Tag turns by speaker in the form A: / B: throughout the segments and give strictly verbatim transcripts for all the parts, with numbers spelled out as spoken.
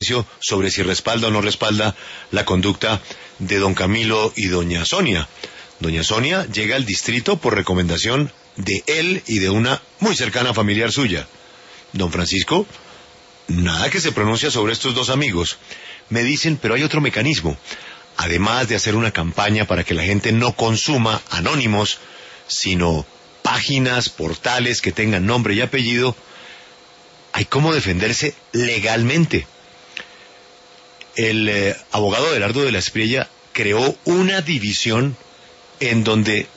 A: juicio sobre si respalda o no respalda la conducta de don Camilo y doña Sonia. Doña Sonia llega al distrito por recomendación de él y de una muy cercana familiar suya. Don Francisco, nada que se pronuncia sobre estos dos amigos. Me dicen, pero hay otro mecanismo. Además de hacer una campaña para que la gente no consuma anónimos, sino páginas, portales que tengan nombre y apellido, hay cómo defenderse legalmente. El eh, abogado Abelardo de la Espriella creó una división en donde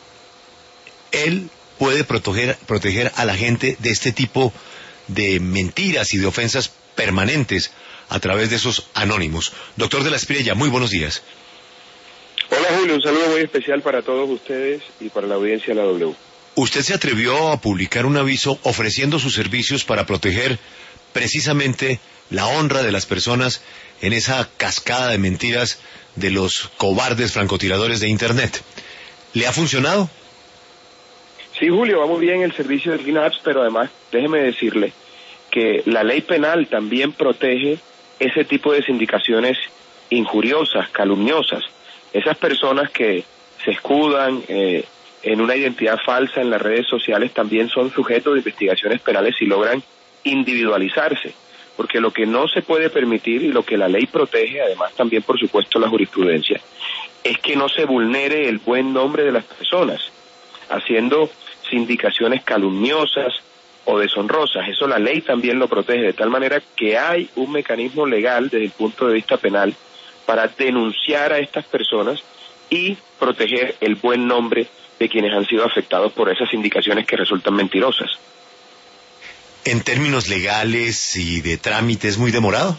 A: él puede proteger, proteger a la gente de este tipo de mentiras y de ofensas permanentes a través de esos anónimos. Doctor de la Espriella, muy buenos días.
B: Hola Julio, un saludo muy especial para todos ustedes y para la audiencia de la W.
A: Usted se atrevió a publicar un aviso ofreciendo sus servicios para proteger precisamente la honra de las personas en esa cascada de mentiras de los cobardes francotiradores de Internet. ¿Le ha funcionado?
B: Sí, Julio, va muy bien el servicio de Green Apps, pero además déjeme decirle que la ley penal también protege ese tipo de sindicaciones injuriosas, calumniosas. Esas personas que se escudan eh, en una identidad falsa en las redes sociales también son sujetos de investigaciones penales si logran individualizarse, porque lo que no se puede permitir y lo que la ley protege, además también por supuesto la jurisprudencia, es que no se vulnere el buen nombre de las personas, haciendo sindicaciones calumniosas o deshonrosas. Eso la ley también lo protege, de tal manera que hay un mecanismo legal desde el punto de vista penal para denunciar a estas personas y proteger el buen nombre de quienes han sido afectados por esas indicaciones que resultan mentirosas.
A: ¿En términos legales y de trámite es muy demorado?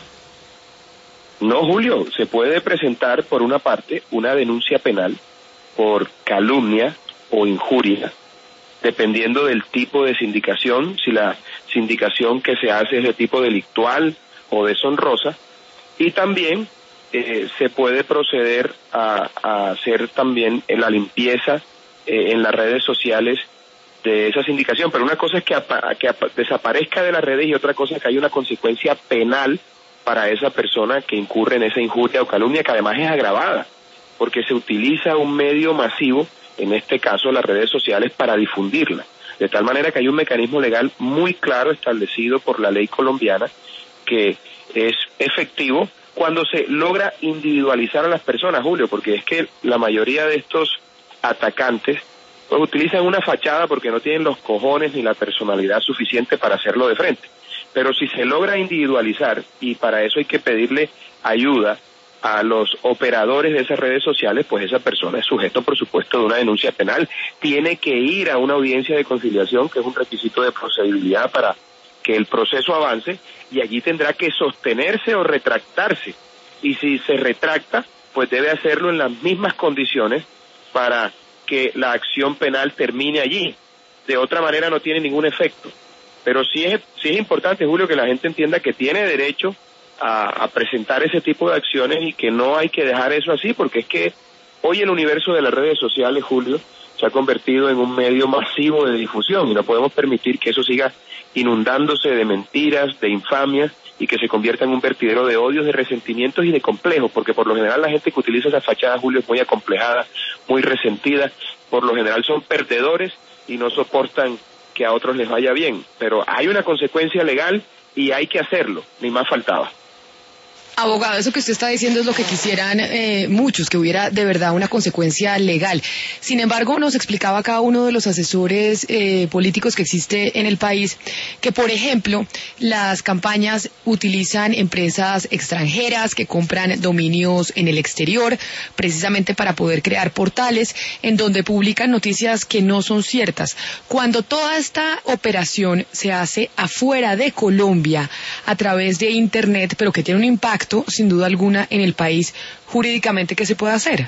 B: No, Julio, se puede presentar por una parte una denuncia penal por calumnia o injuria, dependiendo del tipo de sindicación, si la sindicación que se hace es de tipo delictual o deshonrosa, y también eh, se puede proceder a, a hacer también la limpieza eh, en las redes sociales de esa sindicación, pero una cosa es que, apa, que apa, desaparezca de las redes y otra cosa es que hay una consecuencia penal para esa persona que incurre en esa injuria o calumnia, que además es agravada, porque se utiliza un medio masivo, en este caso las redes sociales, para difundirla, de tal manera que hay un mecanismo legal muy claro establecido por la ley colombiana que es efectivo cuando se logra individualizar a las personas, Julio, porque es que la mayoría de estos atacantes pues utilizan una fachada porque no tienen los cojones ni la personalidad suficiente para hacerlo de frente. Pero si se logra individualizar, y para eso hay que pedirle ayuda a los operadores de esas redes sociales, pues esa persona es sujeto, por supuesto, de una denuncia penal. Tiene que ir a una audiencia de conciliación, que es un requisito de procedibilidad para que el proceso avance, y allí tendrá que sostenerse o retractarse. Y si se retracta, pues debe hacerlo en las mismas condiciones para que la acción penal termine allí. De otra manera no tiene ningún efecto. Pero sí es, sí es importante, Julio, que la gente entienda que tiene derecho a, a presentar ese tipo de acciones y que no hay que dejar eso así, porque es que hoy el universo de las redes sociales, Julio, se ha convertido en un medio masivo de difusión y no podemos permitir que eso siga inundándose de mentiras, de infamias, y que se convierta en un vertidero de odios, de resentimientos y de complejos, porque por lo general la gente que utiliza esa fachada, Julio, es muy acomplejada, muy resentida, por lo general son perdedores y no soportan que a otros les vaya bien, pero hay una consecuencia legal y hay que hacerlo, ni más faltaba.
C: Abogado, eso que usted está diciendo es lo que quisieran eh, muchos, que hubiera de verdad una consecuencia legal. Sin embargo, nos explicaba cada uno de los asesores eh, políticos que existe en el país que, por ejemplo, las campañas utilizan empresas extranjeras que compran dominios en el exterior, precisamente para poder crear portales en donde publican noticias que no son ciertas. Cuando toda esta operación se hace afuera de Colombia, a través de Internet, pero que tiene un impacto sin duda alguna en el país, jurídicamente, ¿qué se puede hacer?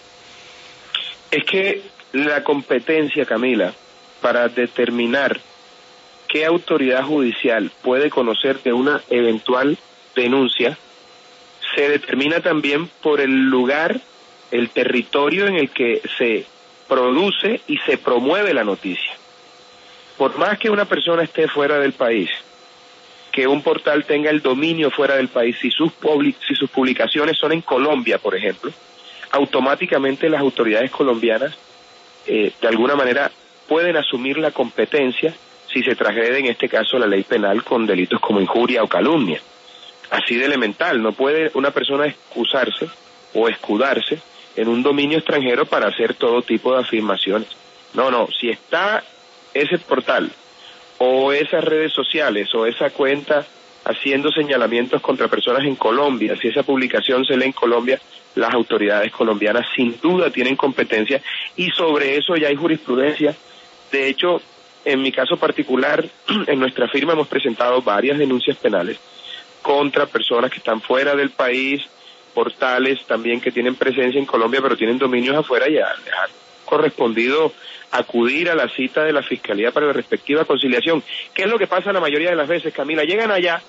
B: Es que la competencia, Camila, para determinar qué autoridad judicial puede conocer de una eventual denuncia, se determina también por el lugar, el territorio en el que se produce y se promueve la noticia. Por más que una persona esté fuera del país que un portal tenga el dominio fuera del país, si sus, public, si sus publicaciones son en Colombia, por ejemplo, automáticamente las autoridades colombianas eh, de alguna manera pueden asumir la competencia si se transgrede en este caso la ley penal con delitos como injuria o calumnia. Así de elemental, no puede una persona excusarse o escudarse en un dominio extranjero para hacer todo tipo de afirmaciones. No, no, si está ese portal o esas redes sociales o esa cuenta haciendo señalamientos contra personas en Colombia, si esa publicación se lee en Colombia, las autoridades colombianas sin duda tienen competencia y sobre eso ya hay jurisprudencia. De hecho, en mi caso particular, en nuestra firma hemos presentado varias denuncias penales contra personas que están fuera del país, portales también que tienen presencia en Colombia pero tienen dominios afuera, ya les ha correspondido acudir a la cita de la Fiscalía para la respectiva conciliación. ¿Qué es lo que pasa la mayoría de las veces, Camila? Llegan allá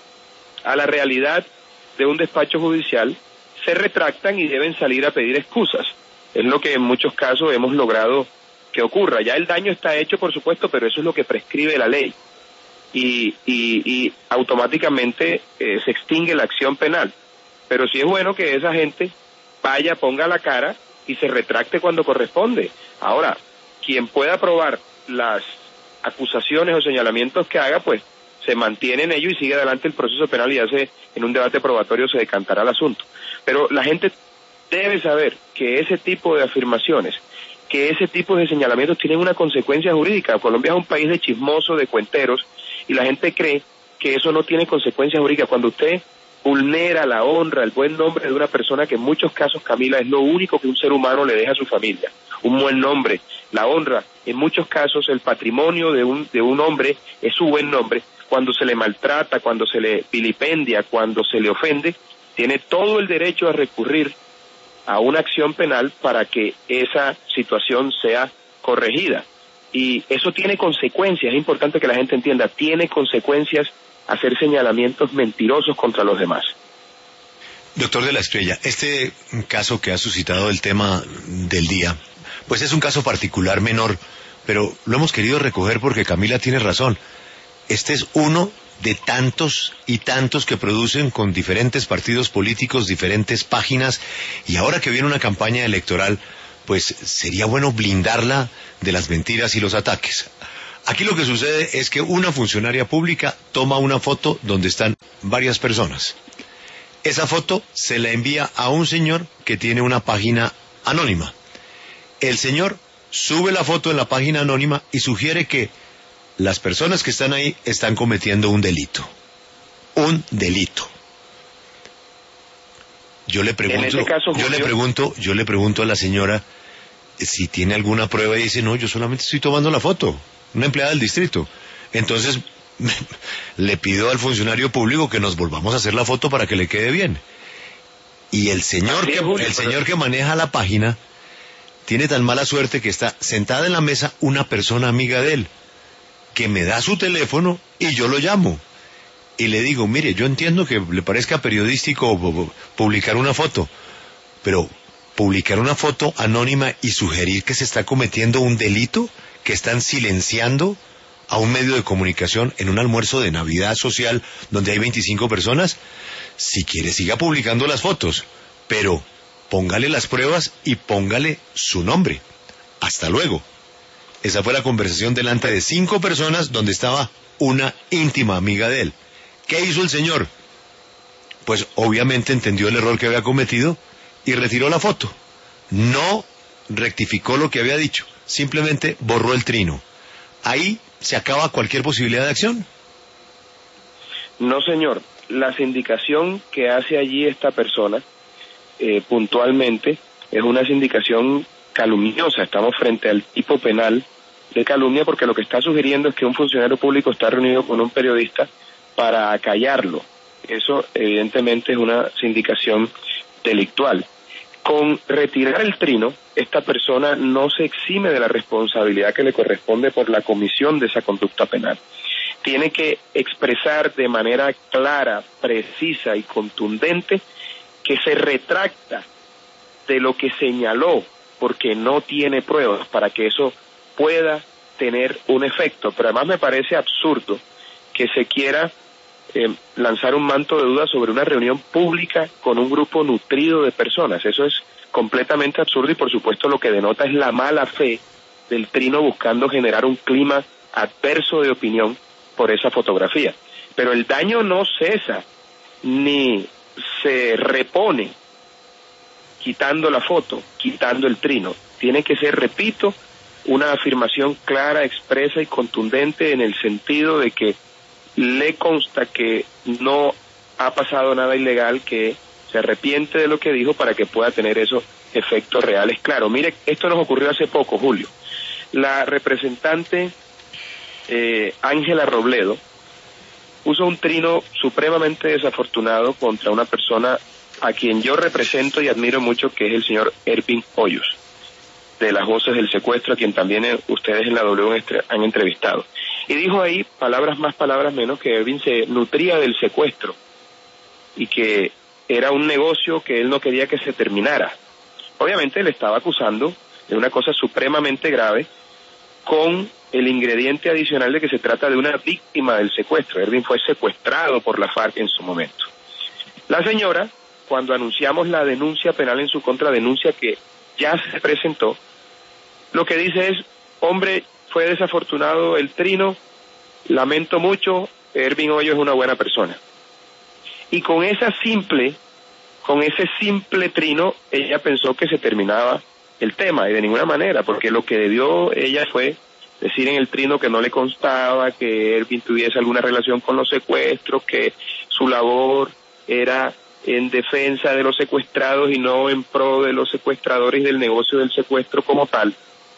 B: a la realidad de un despacho judicial, se retractan y deben salir a pedir excusas. Es lo que en muchos casos hemos logrado que ocurra. Ya el daño está hecho, por supuesto, pero eso es lo que prescribe la ley. Y, y, y automáticamente eh, se extingue la acción penal. Pero sí es bueno que esa gente vaya, ponga la cara y se retracte cuando corresponde. Ahora, quien pueda probar las acusaciones o señalamientos que haga, pues se mantiene en ello y sigue adelante el proceso penal y ya se, en un debate probatorio se decantará el asunto. Pero la gente debe saber que ese tipo de afirmaciones, que ese tipo de señalamientos tienen una consecuencia jurídica. Colombia es un país de chismosos, de cuenteros, y la gente cree que eso no tiene consecuencias jurídicas. Cuando usted vulnera la honra, el buen nombre de una persona, que en muchos casos, Camila, es lo único que un ser humano le deja a su familia, un buen nombre, la honra, en muchos casos el patrimonio de un, de un hombre es su buen nombre. Cuando se le maltrata, cuando se le vilipendia, cuando se le ofende, tiene todo el derecho a recurrir a una acción penal para que esa situación sea corregida. Y eso tiene consecuencias, es importante que la gente entienda, tiene consecuencias hacer señalamientos mentirosos contra los demás.
A: Doctor de la Estrella, este caso que ha suscitado el tema del día, pues es un caso particular menor, pero lo hemos querido recoger porque Camila tiene razón. Este es uno de tantos y tantos que producen con diferentes partidos políticos, diferentes páginas, y ahora que viene una campaña electoral, pues sería bueno blindarla de las mentiras y los ataques. Aquí lo que sucede es que una funcionaria pública toma una foto donde están varias personas. Esa foto se la envía a un señor que tiene una página anónima. El señor sube la foto en la página anónima y sugiere que las personas que están ahí están cometiendo un delito. Un delito. Yo le pregunto,
B: en ese caso,
A: yo le pregunto, yo le pregunto a la señora si tiene alguna prueba y dice, no, yo solamente estoy tomando la foto, una empleada del distrito. Entonces le pido al funcionario público que nos volvamos a hacer la foto para que le quede bien. Y el señor que, el señor que maneja la página tiene tan mala suerte que está sentada en la mesa una persona amiga de él, que me da su teléfono y yo lo llamo. Y le digo, mire, yo entiendo que le parezca periodístico publicar una foto, pero publicar una foto anónima y sugerir que se está cometiendo un delito, que están silenciando a un medio de comunicación en un almuerzo de Navidad social donde hay veinticinco personas, si quiere siga publicando las fotos, pero póngale las pruebas y póngale su nombre. Hasta luego. Esa fue la conversación delante de cinco personas donde estaba una íntima amiga de él. ¿Qué hizo el señor? Pues obviamente entendió el error que había cometido y retiró la foto. No rectificó lo que había dicho, simplemente borró el trino. Ahí se acaba cualquier posibilidad de acción.
B: No, señor. La sindicación que hace allí esta persona, eh, puntualmente, es una sindicación calumniosa. Estamos frente al tipo penal de calumnia porque lo que está sugiriendo es que un funcionario público está reunido con un periodista para acallarlo. Eso evidentemente es una sindicación delictual. Con retirar el trino, esta persona no se exime de la responsabilidad que le corresponde por la comisión de esa conducta penal. Tiene que expresar de manera clara, precisa y contundente que se retracta de lo que señaló porque no tiene pruebas para que eso pueda tener un efecto. Pero además me parece absurdo que se quiera eh, lanzar un manto de duda sobre una reunión pública con un grupo nutrido de personas. Eso es completamente absurdo y por supuesto lo que denota es la mala fe del Trino buscando generar un clima adverso de opinión por esa fotografía. Pero el daño no cesa ni se repone quitando la foto, quitando el Trino. Tiene que ser, repito, una afirmación clara, expresa y contundente en el sentido de que le consta que no ha pasado nada ilegal, que se arrepiente de lo que dijo para que pueda tener esos efectos reales. Claro, mire, esto nos ocurrió hace poco, Julio. La representante eh, Ángela Robledo puso un Trino supremamente desafortunado contra una persona a quien yo represento y admiro mucho, que es el señor Ervin Hoyos, de las Voces del Secuestro, a quien también eh, ustedes en la W han entrevistado. Y dijo ahí, palabras más, palabras menos, que Ervin se nutría del secuestro y que era un negocio que él no quería que se terminara. Obviamente le estaba acusando de una cosa supremamente grave, con el ingrediente adicional de que se trata de una víctima del secuestro. Ervin fue secuestrado por la FARC en su momento. La señora, cuando anunciamos la denuncia penal en su contra, denuncia que ya se presentó, lo que dice es: hombre, fue desafortunado el Trino, lamento mucho, Ervin Hoyos es una buena persona. Y con esa simple, con ese simple Trino, ella pensó que se terminaba el tema, y de ninguna manera, porque lo que debió ella fue decir en el Trino que no le constaba que Ervin tuviese alguna relación con los secuestros, que su labor era en defensa de los secuestrados y no en pro de los secuestradores y del negocio del secuestro como tal.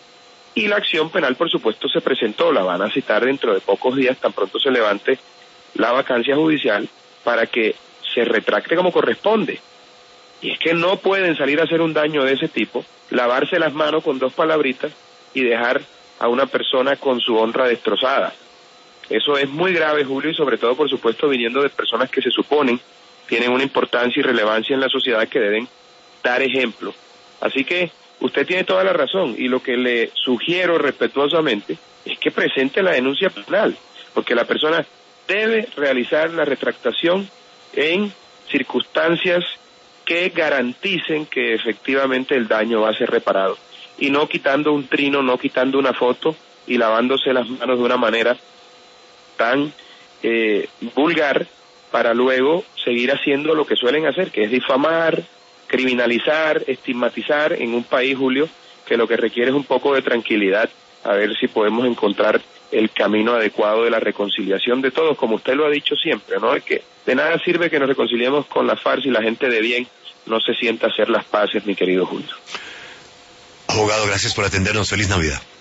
B: Y la acción penal, por supuesto, se presentó, la van a citar dentro de pocos días, tan pronto se levante la vacancia judicial, para que se retracte como corresponde. Y es que no pueden salir a hacer un daño de ese tipo, lavarse las manos con dos palabritas y dejar a una persona con su honra destrozada. Eso es muy grave, Julio, y sobre todo, por supuesto, viniendo de personas que se suponen tienen una importancia y relevancia en la sociedad, que deben dar ejemplo. Así que usted tiene toda la razón, y lo que le sugiero respetuosamente es que presente la denuncia penal, porque la persona debe realizar la retractación en circunstancias que garanticen que efectivamente el daño va a ser reparado, y no quitando un Trino, no quitando una foto y lavándose las manos de una manera tan eh, vulgar, para luego seguir haciendo lo que suelen hacer, que es difamar, criminalizar, estigmatizar en un país, Julio, que lo que requiere es un poco de tranquilidad, a ver si podemos encontrar el camino adecuado de la reconciliación de todos, como usted lo ha dicho siempre, ¿no? Es que de nada sirve que nos reconciliemos con la FARC si la gente de bien no se sienta a hacer las paces, mi querido Julio.
A: Abogado, gracias por atendernos. Feliz Navidad.